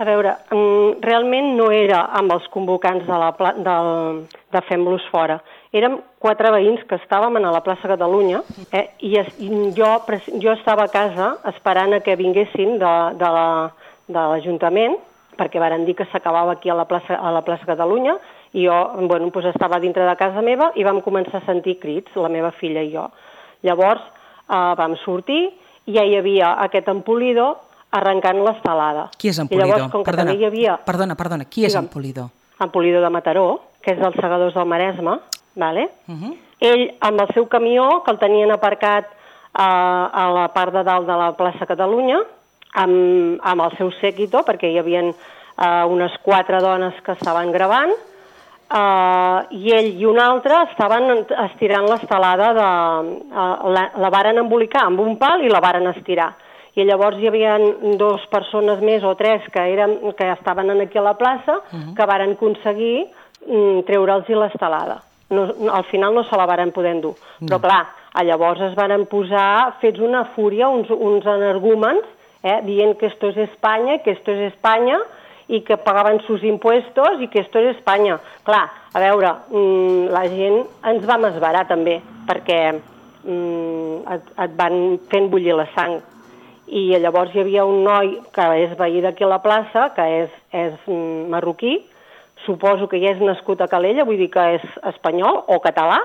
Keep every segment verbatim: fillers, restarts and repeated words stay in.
A veure, realment no era amb els convocants de, la pla del, de Fem-los Fora. Érem quatre veïns que estàvem a la plaça Catalunya eh, i, es, i jo, jo estava a casa esperant a que vinguessin de, de l'Ajuntament, la, perquè varen dir que s'acabava aquí a la, plaça, a la plaça Catalunya, i jo bueno, doncs estava dintre de casa meva i vam començar a sentir crits, la meva filla i jo. Llavors eh, vam sortir i ja hi havia aquest empolidor arrencant l'estelada. Qui és empolidor? Llavors, com que perdona, hi havia... perdona, perdona, qui és empolidor? Empolidor de Mataró, que és dels segadors del Maresme, vale? Uh -huh. Ell, amb el seu camió, que el tenien aparcat eh, a la part de dalt de la plaça Catalunya, amb, amb el seu séquito, perquè hi havia eh, unes quatre dones que estaven gravant, eh, i ell i un altre estaven estirant l'estelada, de, eh, la, la varen embolicar amb un pal i la varen estirar. I llavors hi havia dues persones més o tres que, eren, que estaven aquí a la plaça uh -huh. que varen aconseguir mm, treure'ls l'estelada. No, al final no se la varen poder endur. No. Però clar, llavors es varen posar, fets una fúria, uns, uns energúmens, eh, dient que esto es España, que esto es España, i que pagaven sus impuestos i que esto es España. Clar, a veure, mm, la gent ens va esverar també, perquè mm, et, et van fent bullir la sang. I llavors hi havia un noi que és veí d'aquí a la plaça, que és, és mm, marroquí, suposo que ja és nascut a Calella, vull dir que és espanyol o català,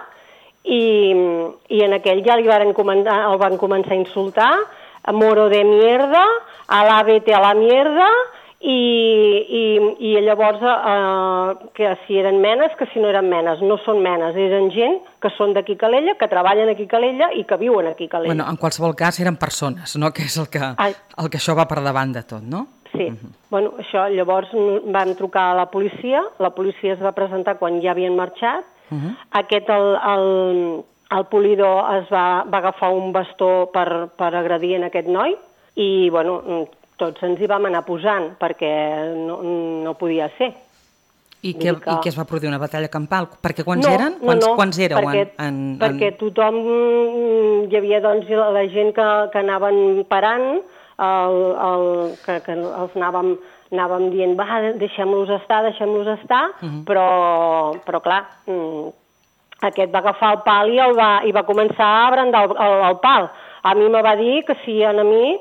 i, i en aquell ja li van començar, el van començar a insultar, moro de mierda, a la vete a la mierda, i, i, i llavors eh, que si eren menes, que si no eren menes. No són menes, eren gent que són d'aquí Calella, que treballen aquí a Calella i que viuen aquí a Calella. Bueno, en qualsevol cas eren persones, no? Que és el que, el que això va per davant de tot, no? Sí, uh -huh. Bueno, això, llavors vam trucar a la policia, la policia es va presentar quan ja havien marxat, uh -huh. Aquest, el, el, el polidor es va, va agafar un bastó per, per agredir en aquest noi i, bueno, tots ens hi vam anar posant perquè no, no podia ser. I què, que... I què es va produir? Una batalla campal? Perquè quants no, eren? Quants, no, no, quants éreu? Perquè, en, en, perquè tothom, hi havia doncs la gent que, que anaven parant, el, el, que, que els anàvem, anàvem dient, va, deixem-los estar, deixem-los estar, uh -huh. però, però clar, aquest va agafar el pal i, el va, i va començar a brandar el, el, el pal. A mi me va dir que si a mi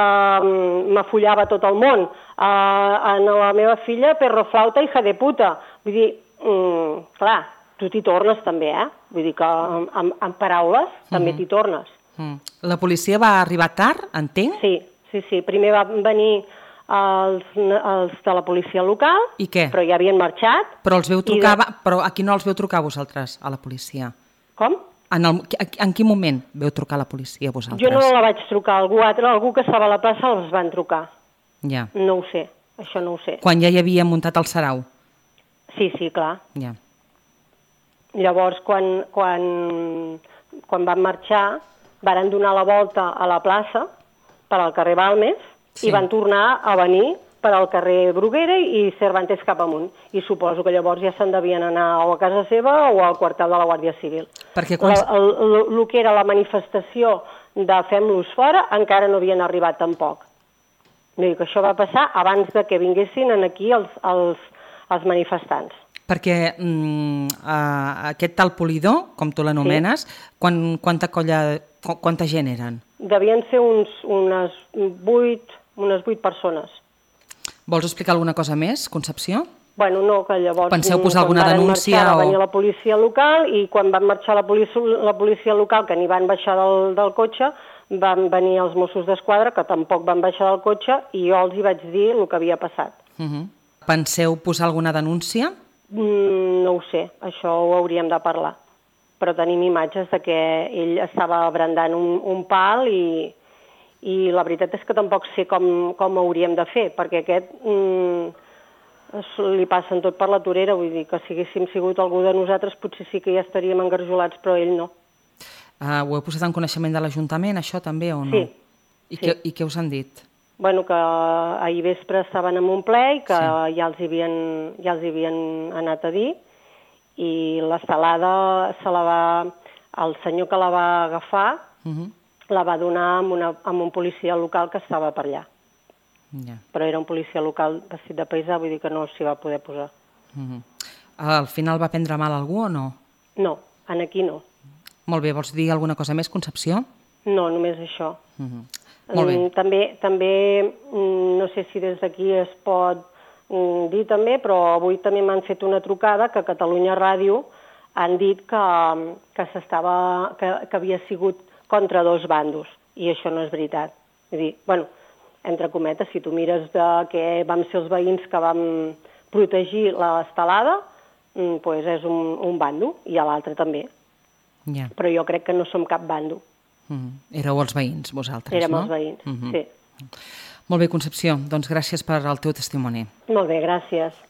eh, m'afollava tot el món, eh, a la meva filla, perro flauta, hija de puta. Vull dir, mm, clar, tu t'hi tornes també, eh? Vull dir que amb, amb, amb paraules també uh -huh. t'hi tornes. Uh -huh. La policia va arribar tard, entenc? Sí. Sí, sí, primer van venir els, els de la policia local, I què? Però ja havien marxat. Però els veu trucar, de... però a qui no els veu trucar vosaltres, a la policia? Com? En, el, en quin moment veu trucar a la policia vosaltres? Jo no la vaig trucar, algú altre, algú que estava a la plaça els van trucar. Ja. No ho sé, això no ho sé. Quan ja hi havia muntat el sarau? Sí, sí, clar. Ja. Llavors, quan, quan, quan van marxar, varen donar la volta a la plaça, per al carrer Balmes, sí. I van tornar a venir per al carrer Bruguera i Cervantes cap amunt. I suposo que llavors ja se'n devien anar o a casa seva o al quartel de la Guàrdia Civil. Perquè quan... La, el, el, el que era la manifestació de Fem-los Fora encara no havien arribat tampoc. Vull dir que això va passar abans de que vinguessin aquí els, els, els manifestants. Perquè mm, uh, aquest tal polidor, com tu l'anomenes, sí. quan, quanta colla, quanta gent eren? Devien ser uns, unes, vuit, unes vuit persones. Vols explicar alguna cosa més, Concepció? Bueno, no, que llavors... Penseu posar alguna denúncia marxar, o...? Va venir la policia local i quan van marxar la policia, la policia local, que ni van baixar del, del cotxe, van venir els Mossos d'Esquadra, que tampoc van baixar del cotxe, i jo els hi vaig dir el que havia passat. Uh -huh. Penseu posar alguna denúncia? Mm, no ho sé, això ho hauríem de parlar. Però tenim imatges de que ell estava brandant un, un pal i, i la veritat és que tampoc sé com, com ho hauríem de fer, perquè aquest mm, li passen tot per la torera, vull dir que si haguéssim sigut algú de nosaltres potser sí que ja estaríem engarjolats, però ell no. Uh, ho heu posat en coneixement de l'Ajuntament, això també, o no? Sí. I, sí. Què, I què us han dit? Bueno, que ahir vespre estaven en un ple i que sí. ja, els havien, ja els havien anat a dir, i l'estelada se la va, el senyor que la va agafar uh -huh. la va donar amb, una, amb un policia local que estava per allà. Ja. Però era un policia local vestit de paisà, vull dir que no s'hi va poder posar. Uh-huh. Al final va prendre mal algú o no? No, en aquí no. Molt bé, vols dir alguna cosa més, Concepció? No, només això. Uh-huh. Molt bé. Mm, també, també, mm, no sé si des d'aquí es pot mm, dir també, però avui també m'han fet una trucada que a Catalunya Ràdio han dit que, que, s'estava, que, que havia sigut contra dos bandos, i això no és veritat. Vull dir, bueno, entre cometes, si tu mires de que vam ser els veïns que vam protegir l'estelada, mm, pues és un, un bando, i a l'altre també. Ja. Però jo crec que no som cap bando. Uh-huh. Éreu els veïns, vosaltres, Érem no? els veïns, uh-huh. sí. Molt bé, Concepció, doncs gràcies per el teu testimoni. Molt bé, gràcies.